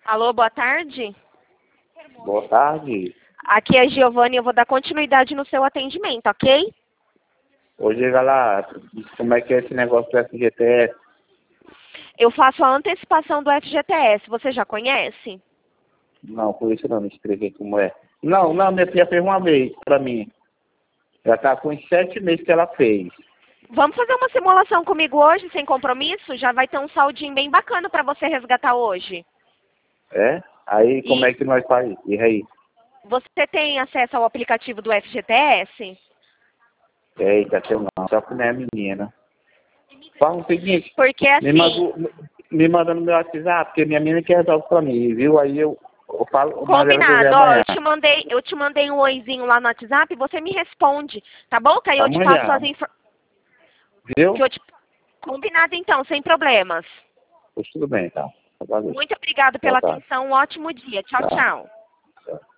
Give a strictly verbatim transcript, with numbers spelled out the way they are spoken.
Alô, boa tarde. Boa tarde. Aqui é a Giovanni, eu vou dar continuidade no seu atendimento, ok? Ô, diga lá, como é que é esse negócio do F G T S? Eu faço a antecipação do F G T S, você já conhece? Não, por isso não me expliquei como é. Não, não, minha filha fez uma vez pra mim. Já tá com uns sete meses que ela fez. Vamos fazer uma simulação comigo hoje, sem compromisso? Já vai ter um saldinho bem bacana para você resgatar hoje. É? Aí como E é que nós faz? E aí? você tem acesso ao aplicativo do F G T S? Eita, que eu não, só que não é menina. Faz o seguinte, Porque me assim, manda, me manda no meu WhatsApp, porque minha menina que resolve pra mim, viu? Aí eu, eu falo, eu mando ela resolver combinado, ó, amanhã. eu te mandei, eu te mandei um oizinho lá no WhatsApp e você me responde, tá bom? Que aí eu te passo as Amanhã, informações. viu? Que eu te... Combinado então, sem problemas. Pois tudo bem, então. Valeu. Muito obrigado Boa pela tarde. atenção, um ótimo dia. Tchau, Tchau. tchau. Tchau.